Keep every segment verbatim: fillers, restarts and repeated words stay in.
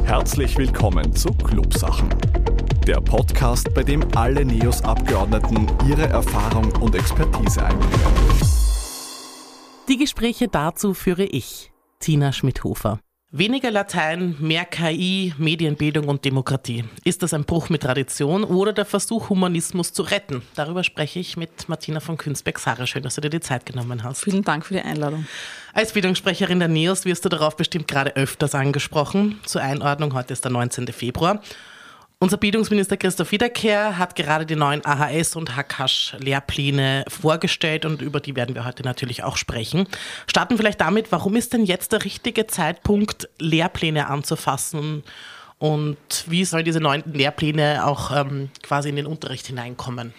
Herzlich willkommen zu Clubsachen. Der Podcast, bei dem alle NEOS-Abgeordneten ihre Erfahrung und Expertise einbringen. Die Gespräche dazu führe ich, Tina Schmidhofer. Weniger Latein, mehr K I, Medienbildung und Demokratie. Ist das ein Bruch mit Tradition oder der Versuch, Humanismus zu retten? Darüber spreche ich mit Martina von Künzbeck-Sarre. Schön, dass du dir die Zeit genommen hast. Vielen Dank für die Einladung. Als Bildungssprecherin der NEOS wirst du darauf bestimmt gerade öfters angesprochen. Zur Einordnung, heute ist der neunzehnten Februar. Unser Bildungsminister Christoph Wiederkehr hat gerade die neuen A H S- und H K Sch-Lehrpläne vorgestellt und über die werden wir heute natürlich auch sprechen. Starten vielleicht damit, warum ist denn jetzt der richtige Zeitpunkt, Lehrpläne anzufassen und wie sollen diese neuen Lehrpläne auch ähm, quasi in den Unterricht hineinkommen?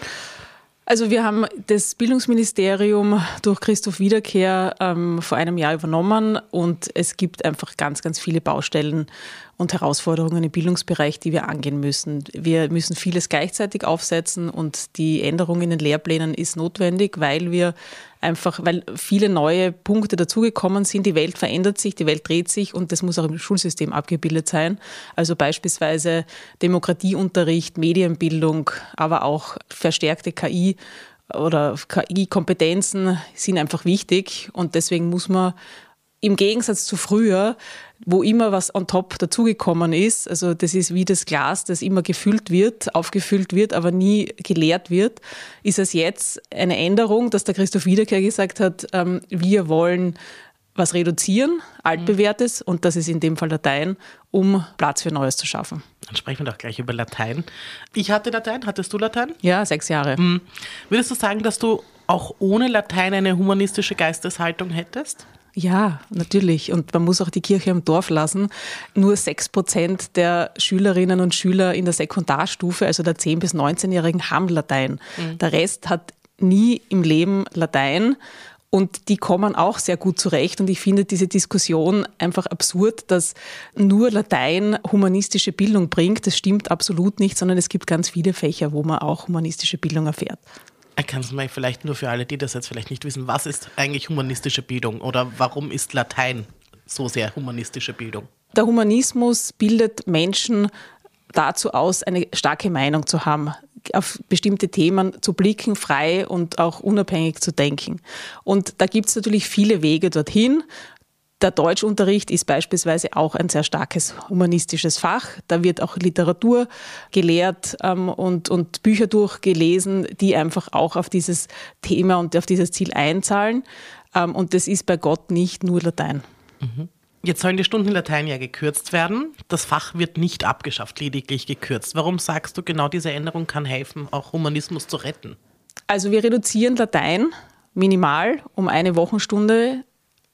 Also wir haben das Bildungsministerium durch Christoph Wiederkehr ähm, vor einem Jahr übernommen und es gibt einfach ganz, ganz viele Baustellen und Herausforderungen im Bildungsbereich, die wir angehen müssen. Wir müssen vieles gleichzeitig aufsetzen und die Änderung in den Lehrplänen ist notwendig, weil wir einfach, weil viele neue Punkte dazugekommen sind. Die Welt verändert sich, die Welt dreht sich und das muss auch im Schulsystem abgebildet sein. Also beispielsweise Demokratieunterricht, Medienbildung, aber auch verstärkte K I oder K I-Kompetenzen sind einfach wichtig und deswegen muss man im Gegensatz zu früher, wo immer was on top dazugekommen ist, also das ist wie das Glas, das immer gefüllt wird, aufgefüllt wird, aber nie geleert wird, ist es jetzt eine Änderung, dass der Christoph Wiederkehr gesagt hat, ähm, wir wollen was reduzieren, altbewährtes, und das ist in dem Fall Latein, um Platz für Neues zu schaffen. Dann sprechen wir doch gleich über Latein. Ich hatte Latein, hattest du Latein? Ja, sechs Jahre. Hm. Würdest du sagen, dass du auch ohne Latein eine humanistische Geisteshaltung hättest? Ja, natürlich. Und man muss auch die Kirche im Dorf lassen. Nur sechs Prozent der Schülerinnen und Schüler in der Sekundarstufe, also der zehn- bis neunzehnjährigen, haben Latein. Mhm. Der Rest hat nie im Leben Latein. Und die kommen auch sehr gut zurecht. Und ich finde diese Diskussion einfach absurd, dass nur Latein humanistische Bildung bringt. Das stimmt absolut nicht, sondern es gibt ganz viele Fächer, wo man auch humanistische Bildung erfährt. Kannst du mal vielleicht nur für alle, die das jetzt vielleicht nicht wissen, was ist eigentlich humanistische Bildung oder warum ist Latein so sehr humanistische Bildung? Der Humanismus bildet Menschen dazu aus, eine starke Meinung zu haben, auf bestimmte Themen zu blicken, frei und auch unabhängig zu denken. Und da gibt es natürlich viele Wege dorthin. Der Deutschunterricht ist beispielsweise auch ein sehr starkes humanistisches Fach. Da wird auch Literatur gelehrt ähm, und, und Bücher durchgelesen, die einfach auch auf dieses Thema und auf dieses Ziel einzahlen. Ähm, und das ist bei Gott nicht nur Latein. Mhm. Jetzt sollen die Stunden Latein ja gekürzt werden. Das Fach wird nicht abgeschafft, lediglich gekürzt. Warum sagst du, genau diese Änderung kann helfen, auch Humanismus zu retten? Also wir reduzieren Latein minimal um eine Wochenstunde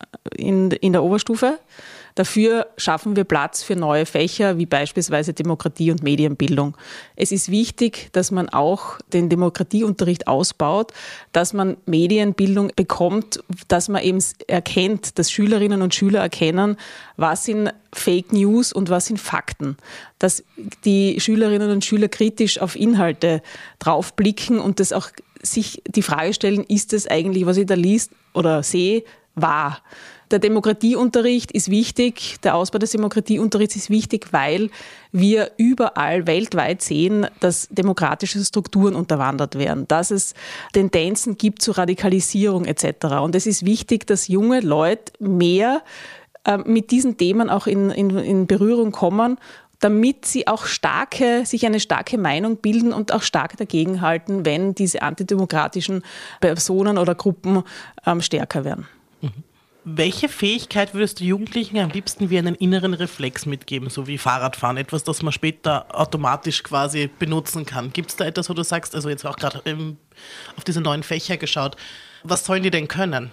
In, in der Oberstufe. Dafür schaffen wir Platz für neue Fächer, wie beispielsweise Demokratie und Medienbildung. Es ist wichtig, dass man auch den Demokratieunterricht ausbaut, dass man Medienbildung bekommt, dass man eben erkennt, dass Schülerinnen und Schüler erkennen, was sind Fake News und was sind Fakten. Dass die Schülerinnen und Schüler kritisch auf Inhalte draufblicken und das auch sich die Frage stellen, ist es eigentlich, was ich da liest oder sehe, wahr. Der Demokratieunterricht ist wichtig, der Ausbau des Demokratieunterrichts ist wichtig, weil wir überall weltweit sehen, dass demokratische Strukturen unterwandert werden, dass es Tendenzen gibt zu Radikalisierung et cetera. Und es ist wichtig, dass junge Leute mehr äh, mit diesen Themen auch in, in, in Berührung kommen, damit sie auch starke, sich eine starke Meinung bilden und auch stark dagegenhalten, wenn diese antidemokratischen Personen oder Gruppen ähm, stärker werden. Mhm. Welche Fähigkeit würdest du Jugendlichen am liebsten wie einen inneren Reflex mitgeben, so wie Fahrradfahren, etwas, das man später automatisch quasi benutzen kann? Gibt es da etwas, wo du sagst, also jetzt auch gerade ähm, auf diese neuen Fächer geschaut, was sollen die denn können?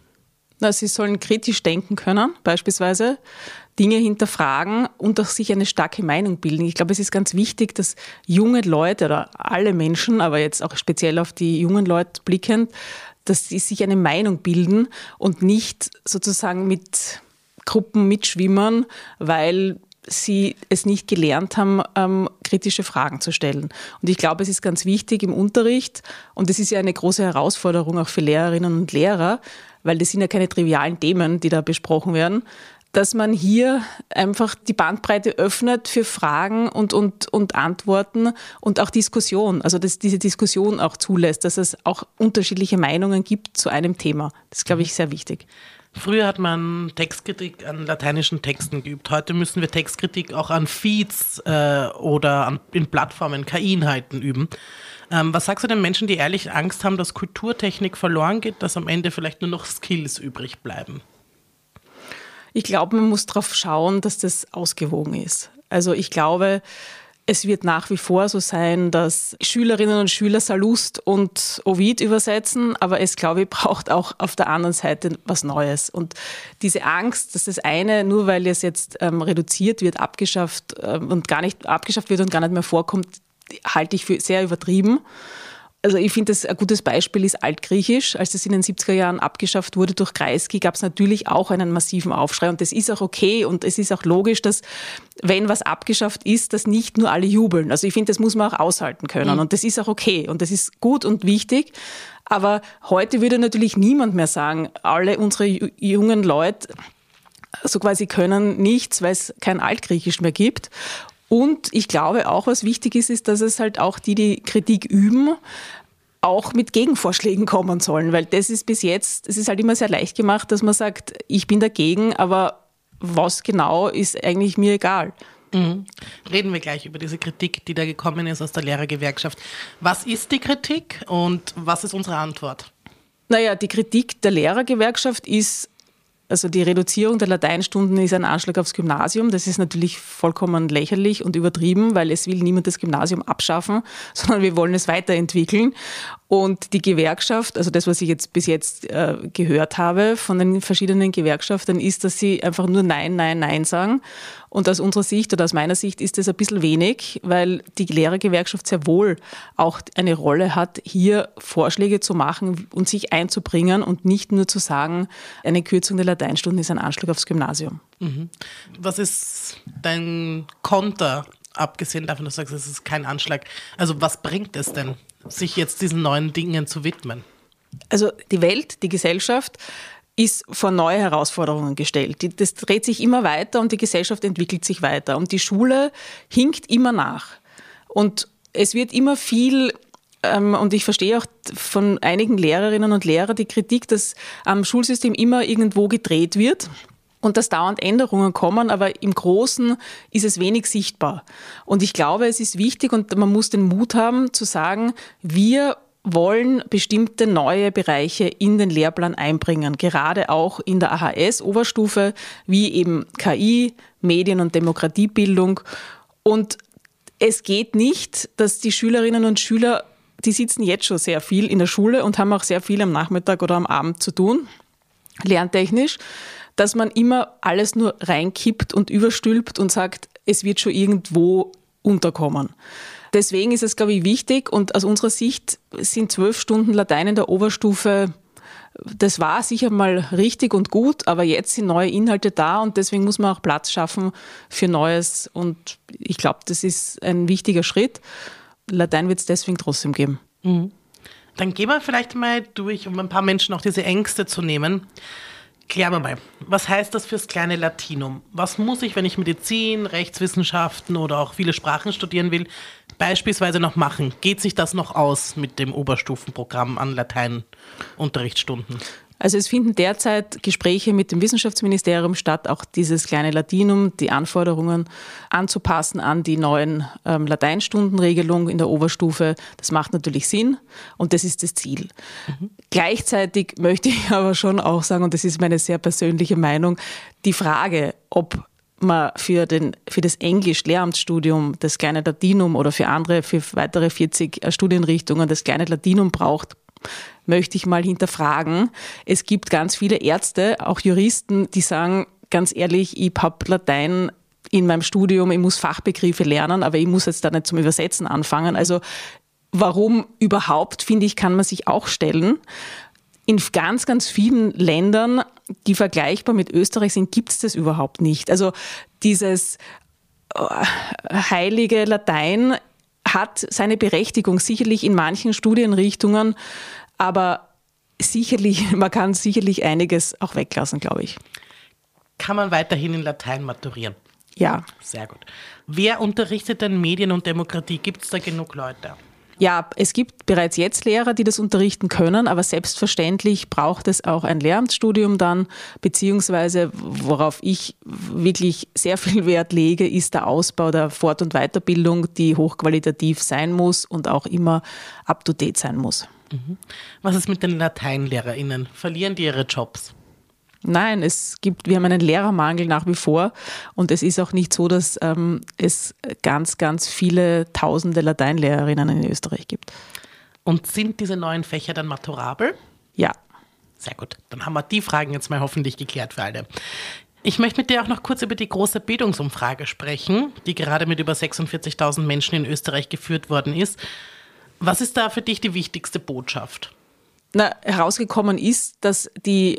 Na, sie sollen kritisch denken können, beispielsweise Dinge hinterfragen und auch sich eine starke Meinung bilden. Ich glaube, es ist ganz wichtig, dass junge Leute oder alle Menschen, aber jetzt auch speziell auf die jungen Leute blickend, dass sie sich eine Meinung bilden und nicht sozusagen mit Gruppen mitschwimmen, weil sie es nicht gelernt haben, ähm, kritische Fragen zu stellen. Und ich glaube, es ist ganz wichtig im Unterricht, und das ist ja eine große Herausforderung auch für Lehrerinnen und Lehrer, weil das sind ja keine trivialen Themen, die da besprochen werden, dass man hier einfach die Bandbreite öffnet für Fragen und, und, und Antworten und auch Diskussion. Also dass diese Diskussion auch zulässt, dass es auch unterschiedliche Meinungen gibt zu einem Thema. Das ist, glaube ich, sehr wichtig. Früher hat man Textkritik an lateinischen Texten geübt. Heute müssen wir Textkritik auch an Feeds äh, oder an, in Plattformen, K I-Inhalten üben. Ähm, was sagst du den Menschen, die ehrlich Angst haben, dass Kulturtechnik verloren geht, dass am Ende vielleicht nur noch Skills übrig bleiben? Ich glaube, man muss darauf schauen, dass das ausgewogen ist. Also ich glaube, es wird nach wie vor so sein, dass Schülerinnen und Schüler Sallust und Ovid übersetzen, aber es, glaube ich, braucht auch auf der anderen Seite was Neues. Und diese Angst, dass das eine, nur weil es jetzt ähm, reduziert wird, abgeschafft ähm, und gar nicht abgeschafft wird und gar nicht mehr vorkommt, halte ich für sehr übertrieben. Also ich finde, ein gutes Beispiel ist Altgriechisch. Als das in den siebziger Jahren abgeschafft wurde durch Kreisky, gab es natürlich auch einen massiven Aufschrei. Und das ist auch okay und es ist auch logisch, dass wenn was abgeschafft ist, dass nicht nur alle jubeln. Also ich finde, das muss man auch aushalten können. Mhm. Und das ist auch okay und das ist gut und wichtig. Aber heute würde natürlich niemand mehr sagen, alle unsere jungen Leute so quasi können nichts, weil es kein Altgriechisch mehr gibt. Und ich glaube auch, was wichtig ist, ist, dass es halt auch die, die Kritik üben, auch mit Gegenvorschlägen kommen sollen. Weil das ist bis jetzt, es ist halt immer sehr leicht gemacht, dass man sagt, ich bin dagegen, aber was genau ist eigentlich mir egal. Mhm. Reden wir gleich über diese Kritik, die da gekommen ist aus der Lehrergewerkschaft. Was ist die Kritik und was ist unsere Antwort? Naja, die Kritik der Lehrergewerkschaft ist, also die Reduzierung der Lateinstunden ist ein Anschlag aufs Gymnasium. Das ist natürlich vollkommen lächerlich und übertrieben, weil es will niemand das Gymnasium abschaffen, sondern wir wollen es weiterentwickeln. Und die Gewerkschaft, also das, was ich jetzt bis jetzt äh, gehört habe von den verschiedenen Gewerkschaften, ist, dass sie einfach nur Nein, Nein, Nein sagen. Und aus unserer Sicht oder aus meiner Sicht ist das ein bisschen wenig, weil die Lehrergewerkschaft sehr wohl auch eine Rolle hat, hier Vorschläge zu machen und sich einzubringen und nicht nur zu sagen, eine Kürzung der Lateinstunden ist ein Anschlag aufs Gymnasium. Mhm. Was ist dein Konter, abgesehen davon, dass du sagst, es ist kein Anschlag? Also was bringt es denn, sich jetzt diesen neuen Dingen zu widmen? Also die Welt, die Gesellschaft ist vor neue Herausforderungen gestellt. Das dreht sich immer weiter und die Gesellschaft entwickelt sich weiter. Und die Schule hinkt immer nach. Und es wird immer viel, ähm, und ich verstehe auch von einigen Lehrerinnen und Lehrern die Kritik, dass am Schulsystem immer irgendwo gedreht wird und dass dauernd Änderungen kommen, aber im Großen ist es wenig sichtbar. Und ich glaube, es ist wichtig und man muss den Mut haben zu sagen, wir wollen bestimmte neue Bereiche in den Lehrplan einbringen, gerade auch in der A H S-Oberstufe, wie eben K I, Medien- und Demokratiebildung. Und es geht nicht, dass die Schülerinnen und Schüler, die sitzen jetzt schon sehr viel in der Schule und haben auch sehr viel am Nachmittag oder am Abend zu tun, lerntechnisch, dass man immer alles nur reinkippt und überstülpt und sagt, es wird schon irgendwo unterkommen. Deswegen ist es, glaube ich, wichtig und aus unserer Sicht sind zwölf Stunden Latein in der Oberstufe, das war sicher mal richtig und gut, aber jetzt sind neue Inhalte da und deswegen muss man auch Platz schaffen für Neues und ich glaube, das ist ein wichtiger Schritt. Latein wird es deswegen trotzdem geben. Mhm. Dann gehen wir vielleicht mal durch, um ein paar Menschen auch diese Ängste zu nehmen. Klären wir mal, was heißt das fürs kleine Latinum? Was muss ich, wenn ich Medizin, Rechtswissenschaften oder auch viele Sprachen studieren will, beispielsweise noch machen? Geht sich das noch aus mit dem Oberstufenprogramm an Lateinunterrichtsstunden? Also es finden derzeit Gespräche mit dem Wissenschaftsministerium statt, auch dieses kleine Latinum, die Anforderungen anzupassen an die neuen ähm, Lateinstundenregelungen in der Oberstufe. Das macht natürlich Sinn und das ist das Ziel. Mhm. Gleichzeitig möchte ich aber schon auch sagen, und das ist meine sehr persönliche Meinung, die Frage, ob man für, den, für das Englisch-Lehramtsstudium das kleine Latinum oder für andere, für weitere vierzig Studienrichtungen das kleine Latinum braucht, möchte ich mal hinterfragen. Es gibt ganz viele Ärzte, auch Juristen, die sagen, ganz ehrlich, ich habe Latein in meinem Studium, ich muss Fachbegriffe lernen, aber ich muss jetzt da nicht zum Übersetzen anfangen. Also warum überhaupt, finde ich, kann man sich auch stellen. In ganz, ganz vielen Ländern, die vergleichbar mit Österreich sind, gibt es das überhaupt nicht. Also dieses heilige Latein hat seine Berechtigung, sicherlich in manchen Studienrichtungen, aber sicherlich, man kann sicherlich einiges auch weglassen, glaube ich. kann man weiterhin in Latein maturieren. Ja. Sehr gut. Wer unterrichtet denn Medien und Demokratie? Gibt es da genug Leute? Ja, es gibt bereits jetzt Lehrer, die das unterrichten können, aber selbstverständlich braucht es auch ein Lehramtsstudium dann, beziehungsweise worauf ich wirklich sehr viel Wert lege, ist der Ausbau der Fort- und Weiterbildung, die hochqualitativ sein muss und auch immer up-to-date sein muss. Was ist mit den LateinlehrerInnen? Verlieren die ihre Jobs? Nein, es gibt, wir haben einen Lehrermangel nach wie vor und es ist auch nicht so, dass ähm, es ganz, ganz viele tausende Lateinlehrerinnen in Österreich gibt. Und sind diese neuen Fächer dann maturabel? Ja. Sehr gut, dann haben wir die Fragen jetzt mal hoffentlich geklärt für alle. Ich möchte mit dir auch noch kurz über die große Bildungsumfrage sprechen, die gerade mit über sechsundvierzigtausend Menschen in Österreich geführt worden ist. Was ist da für dich die wichtigste Botschaft? Na, herausgekommen ist, dass die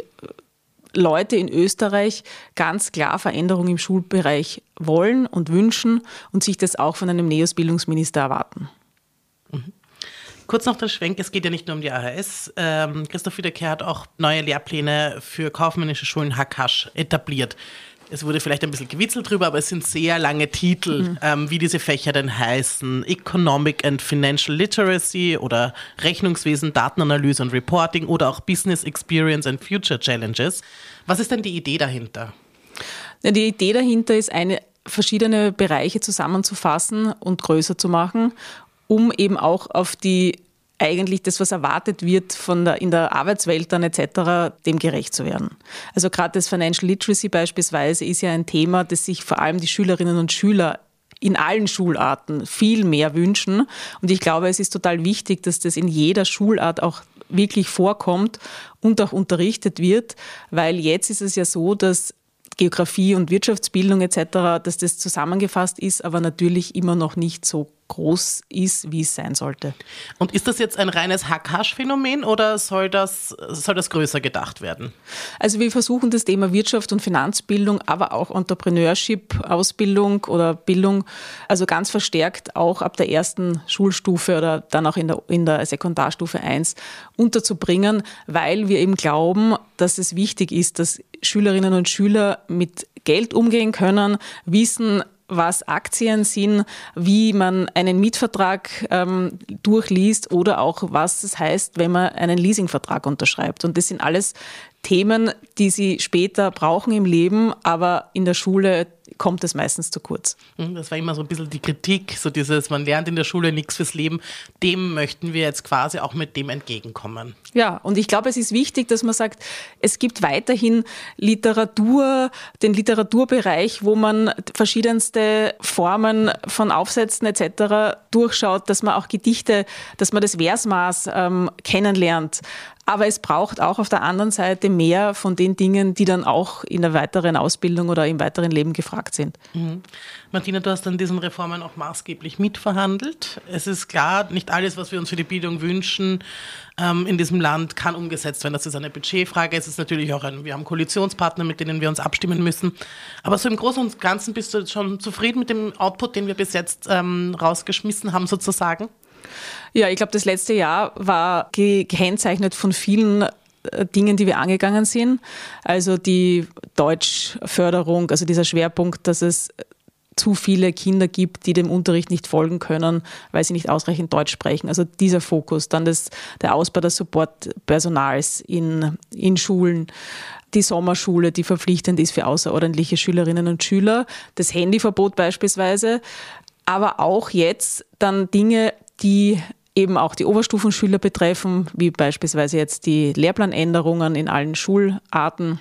Leute in Österreich ganz klar Veränderungen im Schulbereich wollen und wünschen und sich das auch von einem NEOS-Bildungsminister erwarten. Mhm. Kurz noch der Schwenk, es geht ja nicht nur um die A H S. Ähm, Christoph Wiederkehr hat auch neue Lehrpläne für kaufmännische Schulen H K A Sch etabliert. Es wurde vielleicht ein bisschen gewitzelt drüber, aber es sind sehr lange Titel, mhm. ähm, wie diese Fächer denn heißen. Economic and Financial Literacy oder Rechnungswesen, Datenanalyse und Reporting oder auch Business Experience and Future Challenges. Was ist denn die Idee dahinter? Ja, die Idee dahinter ist, eine, verschiedene Bereiche zusammenzufassen und größer zu machen, um eben auch auf die eigentlich das, was erwartet wird von der, in der Arbeitswelt dann et cetera, dem gerecht zu werden. Also gerade das Financial Literacy beispielsweise ist ja ein Thema, das sich vor allem die Schülerinnen und Schüler in allen Schularten viel mehr wünschen. Und ich glaube, es ist total wichtig, dass das in jeder Schulart auch wirklich vorkommt und auch unterrichtet wird, weil jetzt ist es ja so, dass Geografie und Wirtschaftsbildung et cetera, dass das zusammengefasst ist, aber natürlich immer noch nicht so groß ist, wie es sein sollte. Und ist das jetzt ein reines H K A Sch-Phänomen oder soll das, soll das größer gedacht werden? Also wir versuchen das Thema Wirtschaft und Finanzbildung, aber auch Entrepreneurship-Ausbildung oder Bildung, also ganz verstärkt auch ab der ersten Schulstufe oder dann auch in der, in der Sekundarstufe eins unterzubringen, weil wir eben glauben, dass es wichtig ist, dass Schülerinnen und Schüler mit Geld umgehen können, wissen, was Aktien sind, wie man einen Mietvertrag ähm, durchliest oder auch was es heißt, wenn man einen Leasingvertrag unterschreibt. Und das sind alles Themen, die sie später brauchen im Leben, aber in der Schule kommt es meistens zu kurz. Das war immer so ein bisschen die Kritik, so dieses, man lernt in der Schule nichts fürs Leben. Dem möchten wir jetzt quasi auch mit dem entgegenkommen. Ja, und ich glaube, es ist wichtig, dass man sagt, es gibt weiterhin Literatur, den Literaturbereich, wo man verschiedenste Formen von Aufsätzen et cetera durchschaut, dass man auch Gedichte, dass man das Versmaß ähm, kennenlernt. Aber es braucht auch auf der anderen Seite mehr von den Dingen, die dann auch in der weiteren Ausbildung oder im weiteren Leben gefragt sind. Mhm. Martina, du hast an diesen Reformen auch maßgeblich mitverhandelt. Es ist klar, nicht alles, was wir uns für die Bildung wünschen, ähm, in diesem Land kann umgesetzt werden. Das ist eine Budgetfrage. Es ist natürlich auch ein, wir haben Koalitionspartner, mit denen wir uns abstimmen müssen. Aber so im Großen und Ganzen bist du schon zufrieden mit dem Output, den wir bis jetzt ähm, rausgeschmissen haben sozusagen? Ja, ich glaube, das letzte Jahr war gekennzeichnet von vielen Dingen, die wir angegangen sind. Also die Deutschförderung, also dieser Schwerpunkt, dass es zu viele Kinder gibt, die dem Unterricht nicht folgen können, weil sie nicht ausreichend Deutsch sprechen. Also dieser Fokus, dann das, der Ausbau des Supportpersonals in, in Schulen, die Sommerschule, die verpflichtend ist für außerordentliche Schülerinnen und Schüler, das Handyverbot beispielsweise, aber auch jetzt dann Dinge, die eben auch die Oberstufenschüler betreffen, wie beispielsweise jetzt die Lehrplanänderungen in allen Schularten,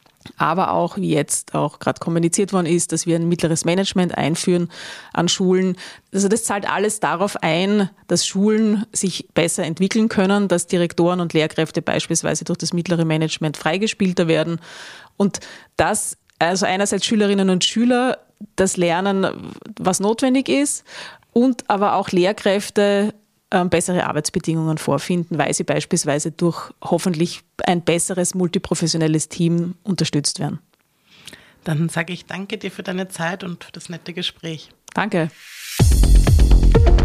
aber auch, wie jetzt auch gerade kommuniziert worden ist, dass wir ein mittleres Management einführen an Schulen. Also das zahlt alles darauf ein, dass Schulen sich besser entwickeln können, dass Direktoren und Lehrkräfte beispielsweise durch das mittlere Management freigespielter werden und dass also einerseits Schülerinnen und Schüler das lernen, was notwendig ist, und aber auch Lehrkräfte äh, bessere Arbeitsbedingungen vorfinden, weil sie beispielsweise durch hoffentlich ein besseres multiprofessionelles Team unterstützt werden. Dann sage ich danke dir für deine Zeit und für das nette Gespräch. Danke.